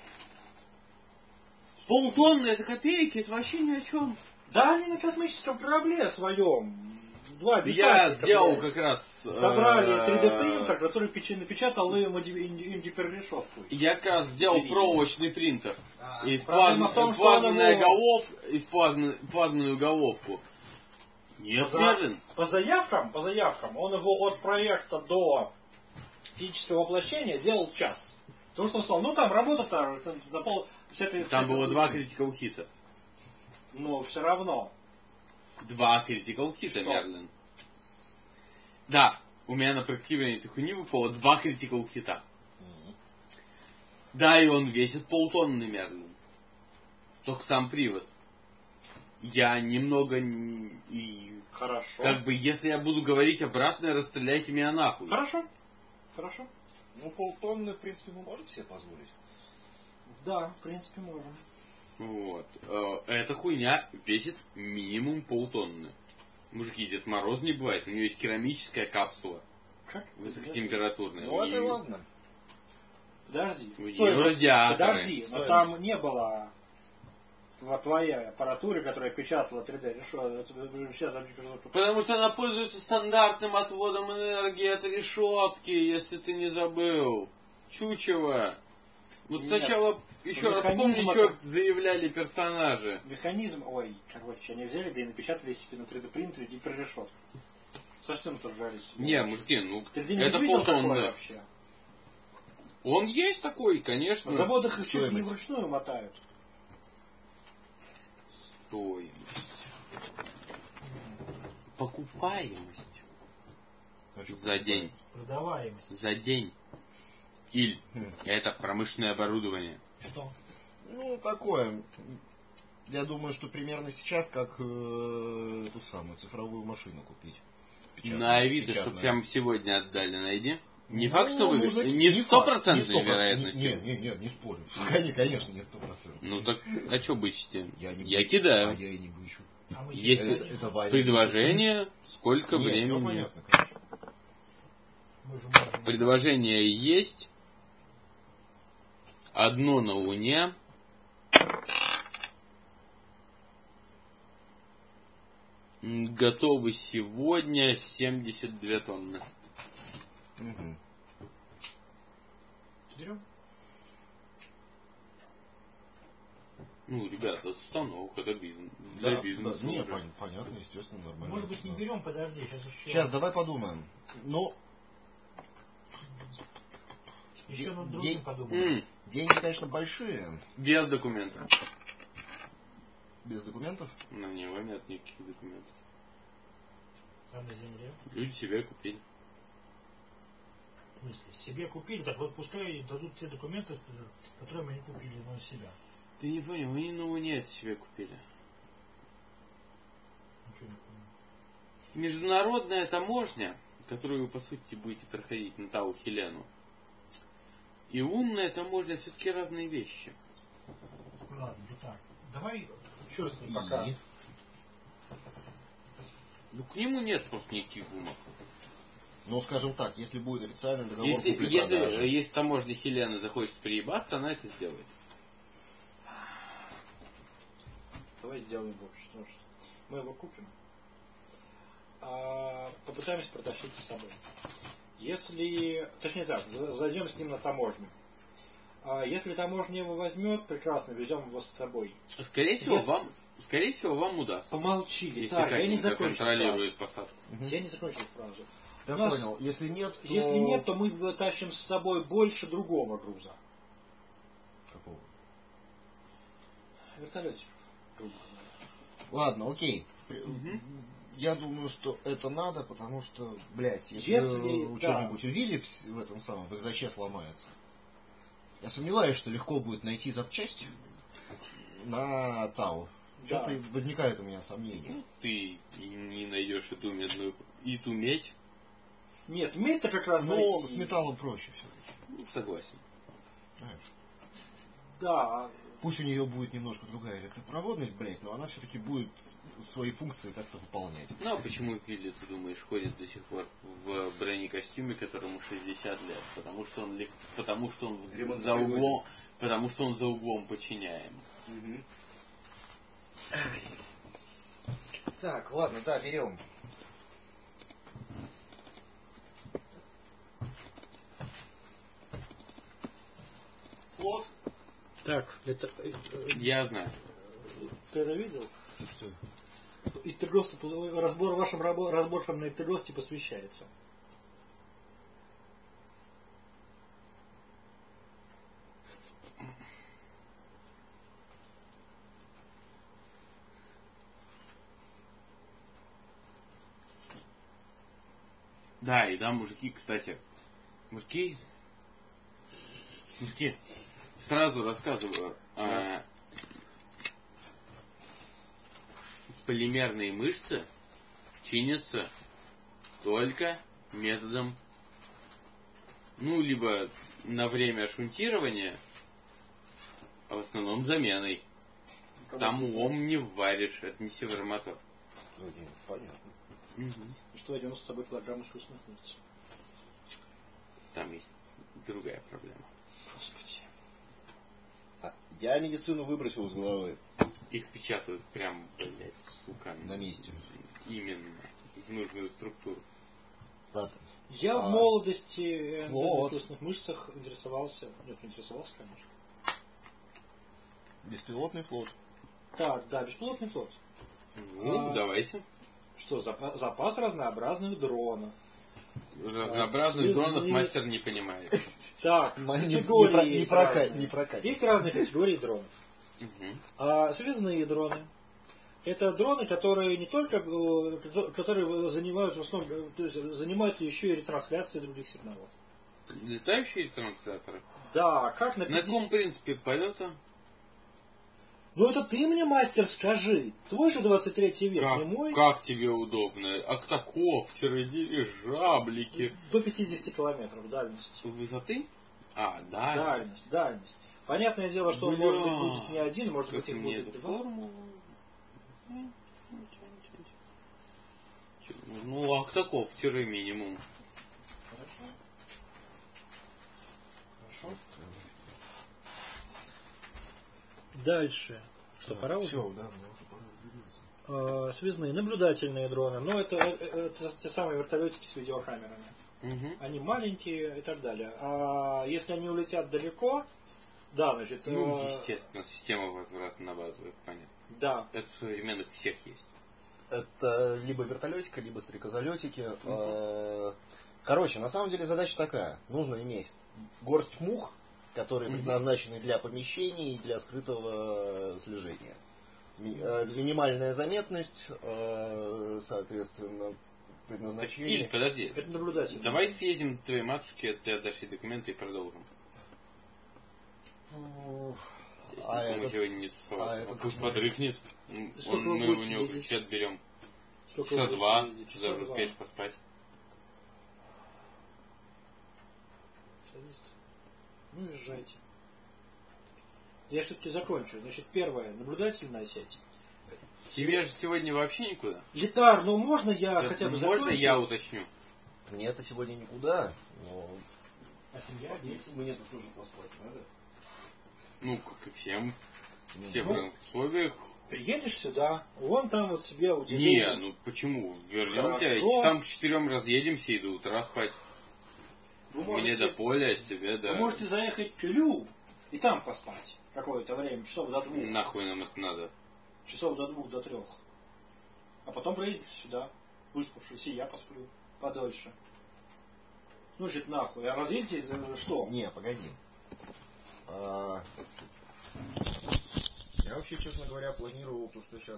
Полтонны это копейки, это вообще ни о чем. Да, они на космическом корабле своем. Два Я десантника, сделал блядь, как раз... э, собрали три дэ принтер, который печи- напечатал им инди-перерешетку. Я как раз сделал Извини. проволочный принтер. А, Из проблема плазм- в том, что плазменная он его- голов, из плазм- плазменную головку. Нет, За- Мерлин. По заявкам, по заявкам, он его от проекта до физического воплощения делал час. Потому что он сказал, ну там работа-то за пол... вся эта- Там вся было эта- два критикал хита. Но все равно. Два критикал хита, Что? Мерлин. Да, у меня на проектировании этой хуйни выпало два критикал хита. Мгм. Да, и он весит полтонны, Мерлин. Только сам привод. Я немного... не- И, Хорошо. как бы, если я буду говорить обратно, расстреляйте меня нахуй. Хорошо. Хорошо. Ну, полтонны, в принципе, мы можем себе позволить. Да, в принципе, можем. Вот. Э, Эта хуйня весит минимум полтонны. Мужики, Дед Мороз не бывает. У нее есть керамическая капсула. Как? Высокотемпературная. Ну, это И ладно. Подожди. у Стой, нее радиаторы. Подожди, но Стоимость. там не было во твоей аппаратуре, которая печатала три дэ решетку. Сейчас Потому что она пользуется стандартным отводом энергии от решетки, если ты не забыл. Чучело. Вот Нет. сначала еще раз Механизм помни, это- что заявляли персонажи. Механизм, ой, короче, они взяли, да и напечатали себе на три дэ принтере гиперрешетку. Совсем соржались. Не, мужики, ну Ты где не это видел такое полтонны. вообще? Он есть такой, конечно. На заводах их чуть ли не Стоимость. вручную мотают. Стоимость. Покупаемость. Хочу За день. Продаваемость. За день. Иль. Хм. Это промышленное оборудование. Что? Ну, такое. Я думаю, что примерно сейчас как э, эту самую цифровую машину купить. Печатную, На Авито, печатную. чтобы прямо сегодня отдали, найди. Не Ну, факт, что вы... может, Не факт, стопроцентной не сто процентов. вероятностью. Нет, нет, нет, не спорю. Конечно, конечно, не сто процентов. Ну так, а что бычите? Я, не Я бычу. кидаю. А я и не бычу. А мы Есть Это, это Ваня. предложение, сколько Нет, все времени. понятно, конечно. Мы же можем... Предложение есть. Одно на Луне. М, Готовы сегодня семьдесят две тонны. Мгм. Берем? Ну, ребята, это станок, это бизнес. Да, Для бизнеса. Да, не, пон- понятно, естественно, нормально. Может быть, не берем, подожди, сейчас еще. Сейчас, давай подумаем. Ну, еще де- над другим день- подумаем. М, деньги, конечно, большие. Без документов. Без документов? На него нет никаких документов. А на земле? Люди себе купили. В смысле, себе купили, так вот пускай дадут те документы, которые мы не купили, но себя. Ты не понял, мы на Луне это себе купили. Ничего не понял. Международная таможня, которую вы, по сути, будете проходить на Тау Хелену, и лунная таможня все-таки разные вещи. Ладно, да так. Давай черствый пока. И? Ну, к нему нет просто никаких бумаг. Ну, скажем так, если будет официальный договор Если, купли-продажи. если, если таможня Хелены захочет приебаться, она это сделает. Давай сделаем вот что. что. Мы его купим. А, попытаемся протащить с собой. Если, точнее так, за- зайдем с ним на таможню. А если таможня его возьмет, прекрасно, везем его с собой. Скорее всего, Если- вам, скорее всего, вам удастся. Помолчи, Если Виталий, я не Катенька закончил фразу. контролирует посадку. Мгм. Я не закончил фразу. Я У нас- понял. Если нет, то... Если нет, то мы тащим с собой больше другого груза. Какого? Вертолетик, грубо говоря. Ладно, окей. При- Мгм. Я думаю, что это надо, потому что, блядь, если, Если- у да. что-нибудь увидели в, в этом самом, в экзоче сломается. Я сомневаюсь, что легко будет найти запчасть на Тау. Да. Что-то возникает у меня сомнения. Ну, ты и не найдешь эту медную и ту медь. Нет, медь-то как раз Но найти. с металлом проще все-таки. Ну, согласен. Да. Пусть у нее будет немножко другая электропроводность, блядь, но она все-таки будет свои функции как-то выполнять. Ну, а почему Вилли, ты думаешь, ходит до сих пор в бронекостюме, которому шестьдесят лет? Потому что он, лег- потому что он Ремонт за на углом, потому что он за углом подчиняем. Мгм. Так, ладно, да, берем. Флот. Так, это... Я знаю. Ты это видел? Что? Интегрос, разбор вашим рабо- разборкам на интегросте посвящается. Да, и да, мужики, кстати. Мужики. Мужики. Сразу рассказываю. а, полимерные мышцы чинятся только методом, ну, либо на время шунтирования, а в основном заменой. Там ум не варишь, это не северомотор. Окей, понятно. Мгм. Что возьмем с собой килограмм искусственных мышц? Там есть другая проблема. Господи. А, я медицину выбросил из головы. Их печатают прям, блядь, сука. На месте. Именно. В нужную структуру. Ладно. Я А, в молодости э, вот. на искусственных мышцах интересовался. Нет, не интересовался, конечно. Беспилотный флот. Так, да, беспилотный флот. Ну, А, давайте. Что, запас, запас разнообразных дронов. Разнообразных связные- дронов мастер не понимает. Так, Не- не категории про- не есть прока- разные. не прокатит. Есть разные категории дронов. Мгм. А связные дроны. Это дроны, которые не только э, которые занимаются в основном, э, то есть занимаются еще и ретрансляцией других сигналов. Летающие трансляторы. Да, как на На каком пятьдесят принципе полета? Ну это ты мне, мастер, скажи. Твой же двадцать третий век, Как, не мой? как тебе удобно? Октокоптеры, дирижаблики. До пятидесяти километров дальность. Высоты? А, да. Дальность, дальность. Понятное дело, что он Бля. может быть будет не один, может Как быть их мне будет эту два. формулу? М, ничего, ничего, ничего. Ну, октокоптеры минимум. Хорошо. Хорошо. Дальше. Что, пора уже? Все, да, мне уже пора двигаться. Э, связные, наблюдательные дроны. Но это, это, это те самые вертолетики с видеокамерами. Угу. Они маленькие и так далее. А если они улетят далеко, Да, значит... Ну, э... естественно, система возврата на базу, это понятно. Да. Это в современных всех есть. Это либо вертолетика, либо стрекозолетики. Угу. Короче, на самом деле задача такая. Нужно иметь горсть мух, которые угу. предназначены для помещений и для скрытого слежения. Минимальная заметность, соответственно, предназначение. Или, подожди. Это наблюдатель. Давай съездим к твоей матушке, ты отдашь ей документы и продолжим. Если а мы этот, сегодня не тусоваться. А этот пусть подрыхнет. Он, мы у него ключи отберем. Часа два, даже успеешь поспать. Ну, езжайте. Я все-таки закончу. Значит, первое, наблюдательная сеть. Тебе же сегодня вообще никуда? Литар, ну можно я да, хотя бы можно закончу? Можно я уточню? Мне это сегодня никуда, но... А семья, дети? Мне тут тоже поспать надо. Ну, как и всем. Ну, Все ну, в равных условиях. Приедешь сюда, вон там вот себе уделили. Не, ну почему? Вернемся, часам к четырем разъедемся и до утра спать. Вы Мне можете, до поля, себе до... Вы можете заехать в Тюлю и там поспать какое-то время, часов до двух. Нахуй нам это надо? Часов до двух, до трех. А потом приедете сюда, выспавшись, и я посплю подольше. Ну, значит, нахуй. А разъедете за что? Не, погоди. А... Я вообще, честно говоря, планировал то, что сейчас